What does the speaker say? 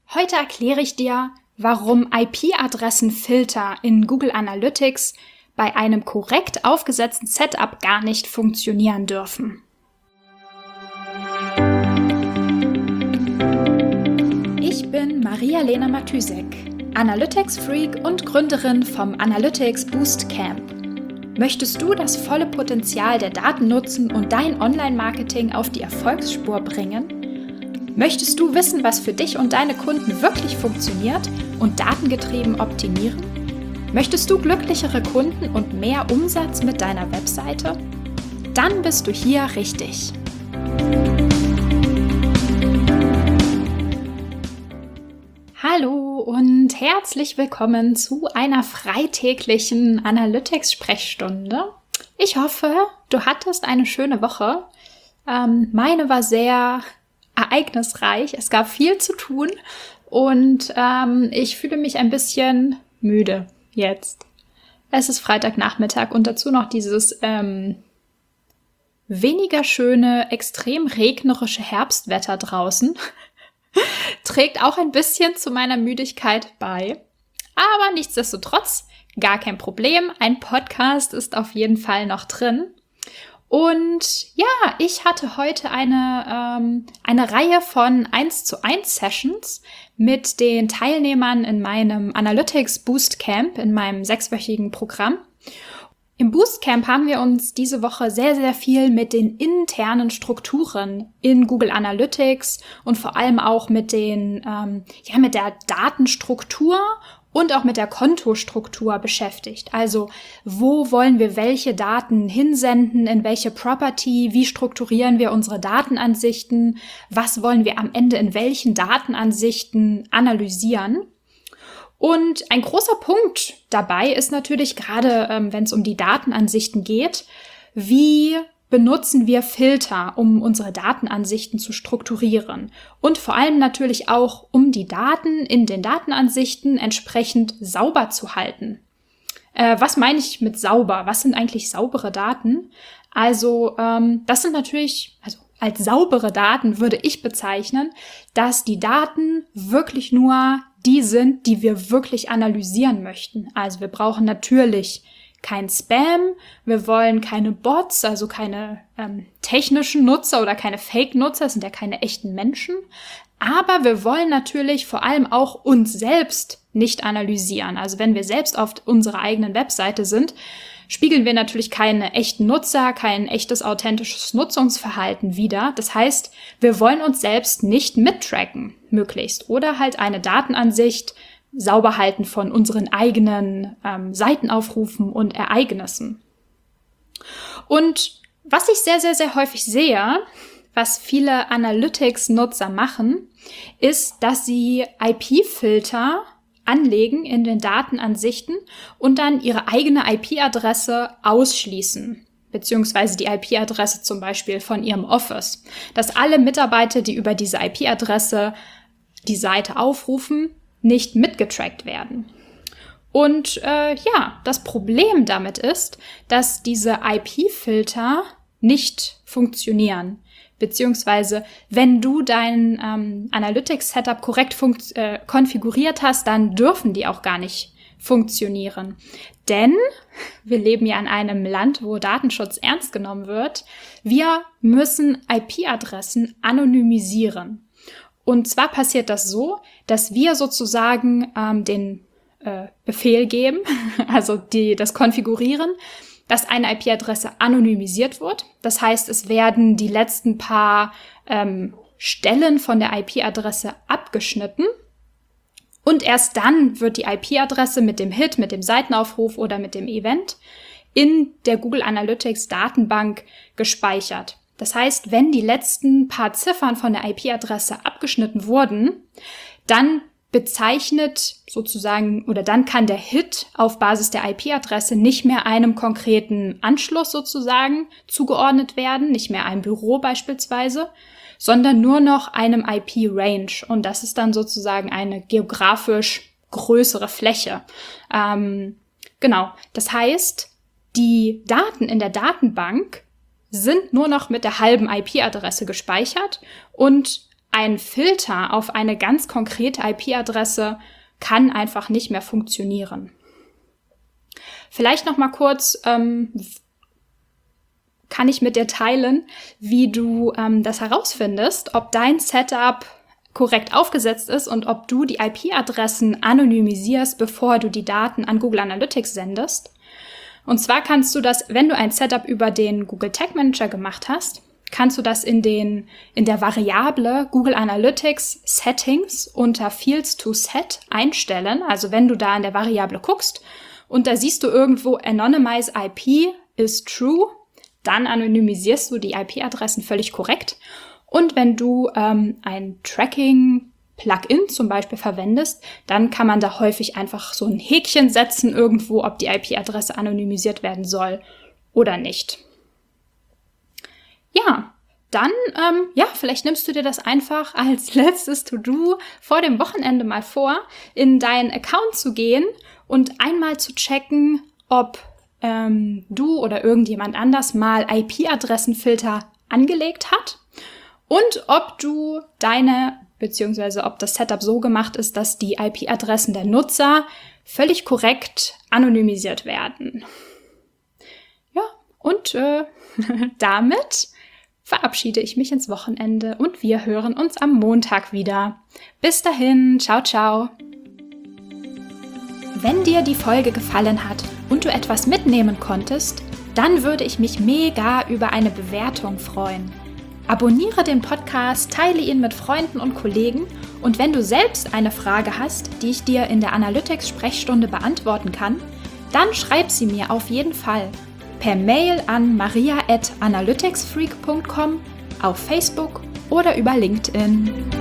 Heute erkläre ich dir, warum IP-Adressenfilter in Google Analytics bei einem korrekt aufgesetzten Setup gar nicht funktionieren dürfen. Ich bin Maria-Lena Matysek, Analytics-Freak und Gründerin vom Analytics Boost Camp. Möchtest du das volle Potenzial der Daten nutzen und dein Online-Marketing auf die Erfolgsspur bringen? Möchtest du wissen, was für dich und deine Kunden wirklich funktioniert und datengetrieben optimieren? Möchtest du glücklichere Kunden und mehr Umsatz mit deiner Webseite? Dann bist du hier richtig. Hallo und herzlich willkommen zu einer freitäglichen Analytics-Sprechstunde. Ich hoffe, du hattest eine schöne Woche. Meine war sehr ereignisreich. Es gab viel zu tun und ich fühle mich ein bisschen müde jetzt. Es ist Freitagnachmittag und dazu noch dieses weniger schöne, extrem regnerische Herbstwetter draußen. Trägt auch ein bisschen zu meiner Müdigkeit bei. Aber nichtsdestotrotz, gar kein Problem. Ein Podcast ist auf jeden Fall noch drin. Und ja, ich hatte heute eine Reihe von 1:1 Sessions mit den Teilnehmern in meinem Analytics Boost Camp, in meinem 6-wöchigen Programm. Im Boost Camp haben wir uns diese Woche sehr, sehr viel mit den internen Strukturen in Google Analytics und vor allem auch mit den, mit der Datenstruktur und auch mit der Kontostruktur beschäftigt. Also, wo wollen wir welche Daten hinsenden, in welche Property, wie strukturieren wir unsere Datenansichten, was wollen wir am Ende in welchen Datenansichten analysieren. Und ein großer Punkt dabei ist natürlich gerade, wenn es um die Datenansichten geht, wie benutzen wir Filter, um unsere Datenansichten zu strukturieren und vor allem natürlich auch, um die Daten in den Datenansichten entsprechend sauber zu halten. Was meine ich mit sauber? Was sind eigentlich saubere Daten? Also das sind natürlich, als saubere Daten würde ich bezeichnen, dass die Daten wirklich nur die sind, die wir wirklich analysieren möchten. Also wir brauchen natürlich kein Spam, wir wollen keine Bots, also keine technischen Nutzer oder keine Fake-Nutzer, das sind ja keine echten Menschen. Aber wir wollen natürlich vor allem auch uns selbst nicht analysieren. Also wenn wir selbst auf unserer eigenen Webseite sind, spiegeln wir natürlich keine echten Nutzer, kein echtes authentisches Nutzungsverhalten wider. Das heißt, wir wollen uns selbst nicht mittracken, möglichst. Oder halt eine Datenansicht sauber halten von unseren eigenen Seitenaufrufen und Ereignissen. Und was ich sehr, sehr, sehr häufig sehe, was viele Analytics-Nutzer machen, ist, dass sie IP-Filter anlegen in den Datenansichten und dann ihre eigene IP-Adresse ausschließen, beziehungsweise die IP-Adresse zum Beispiel von ihrem Office. Dass alle Mitarbeiter, die über diese IP-Adresse die Seite aufrufen, nicht mitgetrackt werden. Und das Problem damit ist, dass diese IP-Filter nicht funktionieren. Beziehungsweise, wenn du dein Analytics-Setup korrekt konfiguriert hast, dann dürfen die auch gar nicht funktionieren. Denn wir leben ja in einem Land, wo Datenschutz ernst genommen wird. Wir müssen IP-Adressen anonymisieren. Und zwar passiert das so, dass wir sozusagen den Befehl geben, also das Konfigurieren, dass eine IP-Adresse anonymisiert wird. Das heißt, es werden die letzten paar Stellen von der IP-Adresse abgeschnitten und erst dann wird die IP-Adresse mit dem Hit, mit dem Seitenaufruf oder mit dem Event in der Google Analytics Datenbank gespeichert. Das heißt, wenn die letzten paar Ziffern von der IP-Adresse abgeschnitten wurden, dann bezeichnet sozusagen oder dann kann der Hit auf Basis der IP-Adresse nicht mehr einem konkreten Anschluss sozusagen zugeordnet werden, nicht mehr einem Büro beispielsweise, sondern nur noch einem IP-Range. Und das ist dann sozusagen eine geografisch größere Fläche. Genau, das heißt, die Daten in der Datenbank sind nur noch mit der halben IP-Adresse gespeichert und ein Filter auf eine ganz konkrete IP-Adresse kann einfach nicht mehr funktionieren. Vielleicht noch mal kurz kann ich mit dir teilen, wie du das herausfindest, ob dein Setup korrekt aufgesetzt ist und ob du die IP-Adressen anonymisierst, bevor du die Daten an Google Analytics sendest. Und zwar kannst du das, wenn du ein Setup über den Google Tag Manager gemacht hast, kannst du das in der Variable Google Analytics Settings unter Fields to Set einstellen. Also wenn du da in der Variable guckst und da siehst du irgendwo Anonymize IP is true, dann anonymisierst du die IP-Adressen völlig korrekt. Und wenn du ein Tracking-Plugin zum Beispiel verwendest, dann kann man da häufig einfach so ein Häkchen setzen irgendwo, ob die IP-Adresse anonymisiert werden soll oder nicht. Ja, dann, vielleicht nimmst du dir das einfach als letztes To-Do vor dem Wochenende mal vor, in deinen Account zu gehen und einmal zu checken, ob du oder irgendjemand anders mal IP-Adressenfilter angelegt hat und ob du beziehungsweise ob das Setup so gemacht ist, dass die IP-Adressen der Nutzer völlig korrekt anonymisiert werden. Ja, und damit verabschiede ich mich ins Wochenende und wir hören uns am Montag wieder. Bis dahin, ciao, ciao. Wenn dir die Folge gefallen hat und du etwas mitnehmen konntest, dann würde ich mich mega über eine Bewertung freuen. Abonniere den Podcast, teile ihn mit Freunden und Kollegen und wenn du selbst eine Frage hast, die ich dir in der Analytics-Sprechstunde beantworten kann, dann schreib sie mir auf jeden Fall per Mail an maria@analyticsfreak.com, auf Facebook oder über LinkedIn.